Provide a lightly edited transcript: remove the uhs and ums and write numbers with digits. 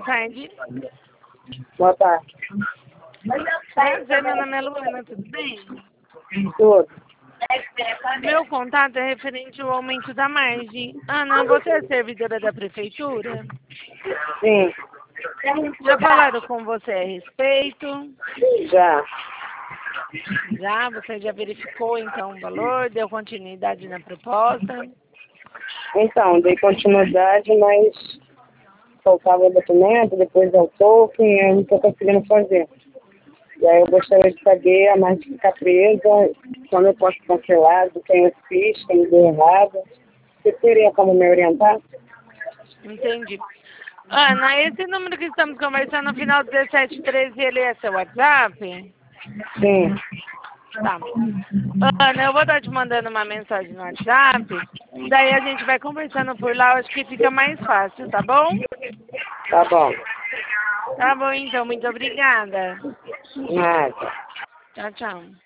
tarde. Boa tarde. Prazer, meu nome é Luana, tudo bem? Tudo. Meu contato é referente ao aumento da margem. Ana, você é servidora da prefeitura? Sim, Já falaram com você a respeito? já. Já? Você já verificou então o valor? Deu continuidade na proposta? Então, dei continuidade, mas faltava o documento, depois ao token, e eu não estou conseguindo fazer. E aí eu gostaria de saber, a mais de ficar presa, quando eu posso cancelar, do que eu fiz, quem deu errado. Você teria como me orientar? Entendi. Ana, esse número que estamos conversando no final 1713, ele é seu WhatsApp? Sim, Tá. Ana, eu vou estar te mandando uma mensagem no WhatsApp, daí a gente vai conversando por lá, eu acho que fica mais fácil, tá bom? tá bom. Tá bom, então, muito obrigada. Nada. Tchau, tchau.